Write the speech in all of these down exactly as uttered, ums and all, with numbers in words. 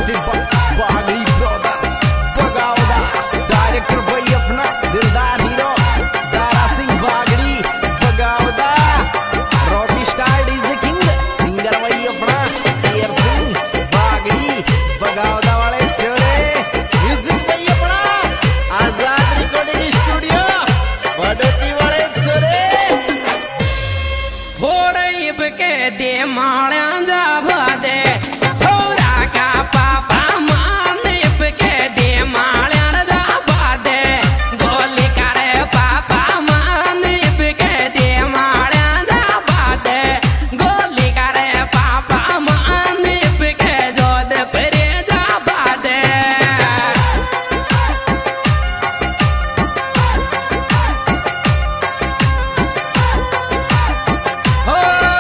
presented by Bagri Brothers, Bagauda, director भाई अपना दिलदार hero Dara Singh Bagdi Bagavda, Rocky star DJ king singer भाई अपना शेर सिंह बागड़ी बगावदा वाले छोरे, म्यूजिक भाई अपना आजाद रिकॉर्डिंग स्टूडियो बड़ोती वाले छोरे। होड़े इब के दे माल्या जावा दे छोरा का पापा मान इब के दे माल्या जावा दे गोली करे पापा मान इब के दे माल्या जावा दे गोली करे पापा मान इब के जोध परे जावा दे। हो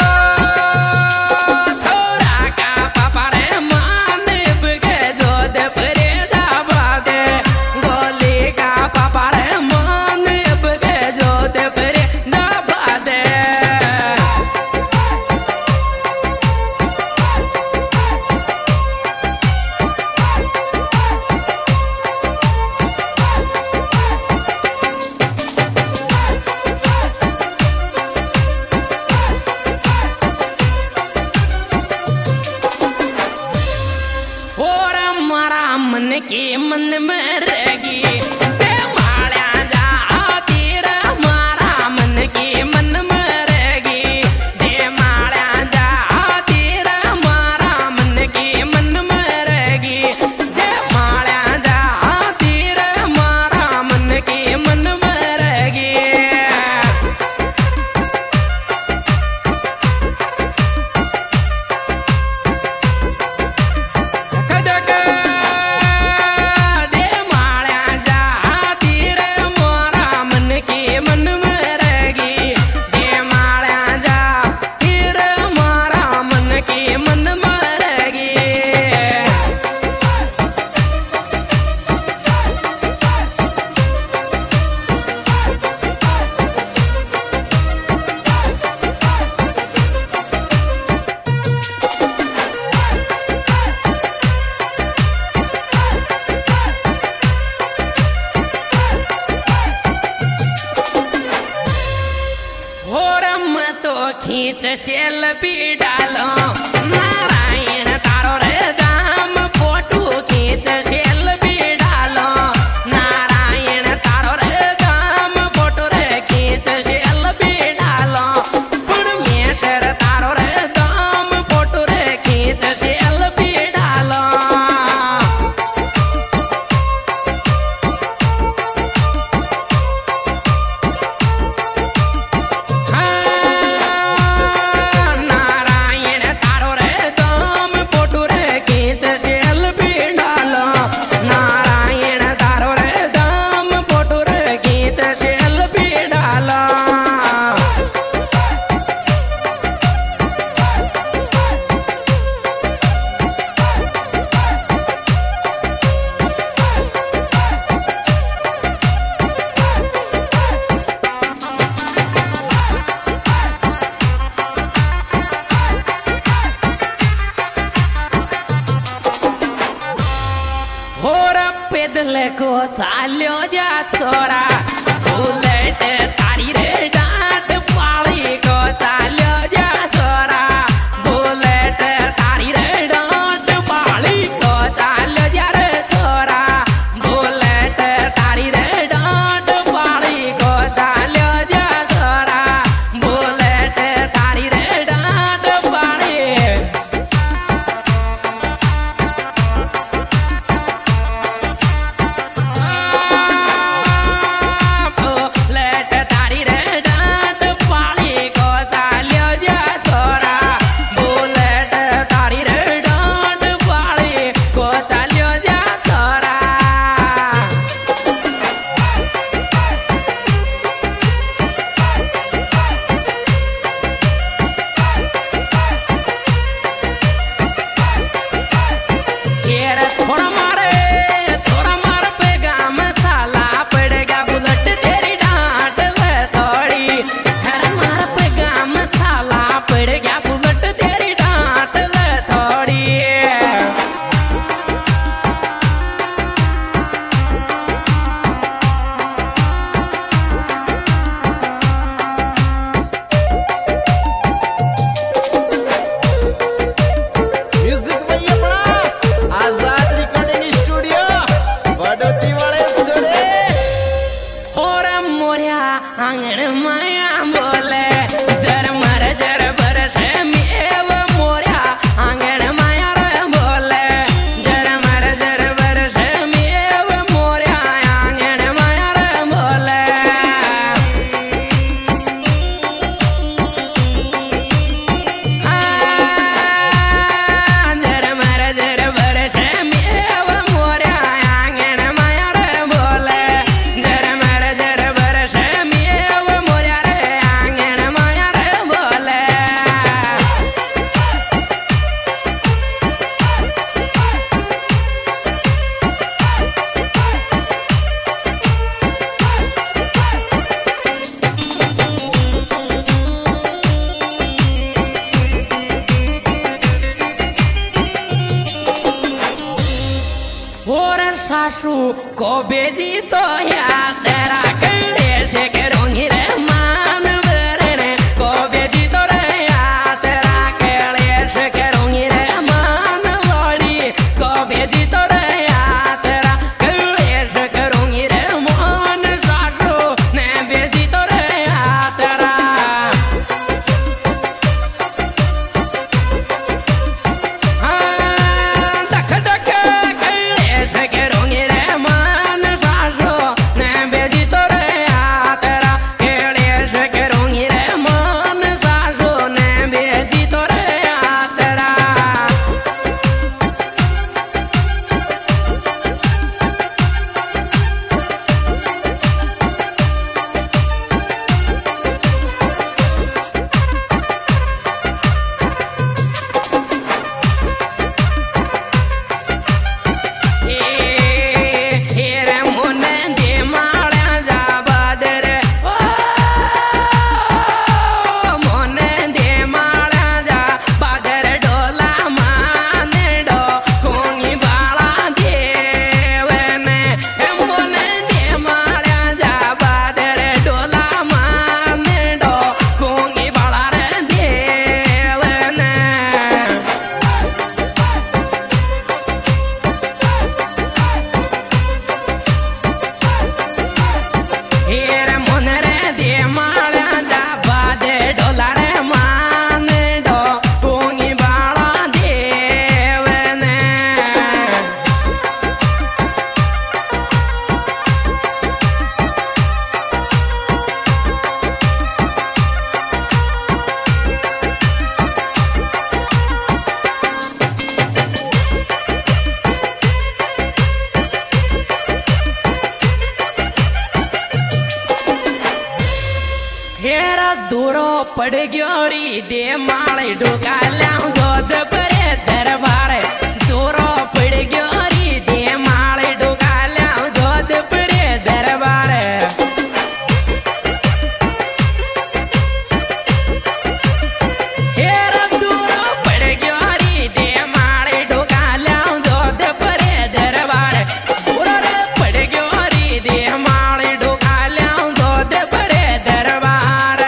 छोरा का पापा रे मान इब के जोध परे जावा दे गोली का पापा रे मान इब के जोध परे जावा दे। और हमारा मन की मन में रहेगी ते माल्या जा तीर हमारा मन की मन में रहेगी ते माल्या जा तीर हमारा मन की मन में रहेगी ते माल्या जा तीर हमारा मन की मन में रहेगी। खड़क दे माल्या जा तीर मोरा मन की मन में रहेगी दे माल्या जा तीर मोरा मन की मन में रहेगी। और मैं तो खींच सेल्फी डालो नारायण तारो रे दाम फोटो खींच सेल्फी डालो नारायण तारो रे दाम फोटो रे खींच सेल्फी डालो परमेश्वर तारो रे दाम फोटो रे खींच सेल्फी डालो। नारायण तारो रे दाम फोटो रे खींच सेल्फी डालो नारायण तारो रे दाम फोटो रे खींच सेल्फी डालो। होर पैदल को चाल्यो जा छोरा बुलेट तारी रे डांट पाली को चाल्यो जा छोरा बुलेट तारी रे डांट पाली को चाल्यो जा रे छोरा बुलेट तारी रे डांट पाली को चाल्यो जा छोरा बुलेट तारी रे डांट पाली। बुलेट तारी रे सासू को बेजी तो या तेरा कले से करूंगी रे मान बरने को बेजी तो रे या तेरा कले से करूंगी रे मान वाली को बेजी तो रे या तेरा कले से करूंगी रे मान सासू ने बेजी तो रे या तेरा हेरा दूरो पड़ गयो री दे माले डोका लाऊं दूध परे दरबार दूरो पड़ गयो री दे माले डोका लाऊं दूध परे दरबार हेरा दूरो पड़ गयो री दे माले डोका लाऊं दूध परे दरबार दूरो पड़ गयो री दे माले डोका लाऊं दूध परे दरबार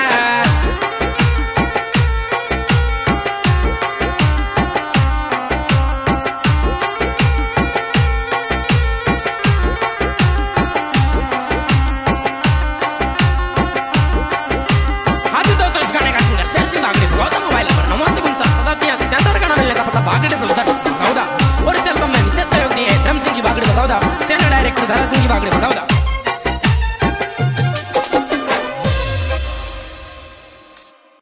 बागड़े और डायरेक्टर धरा सिंह की बागड़े बताओ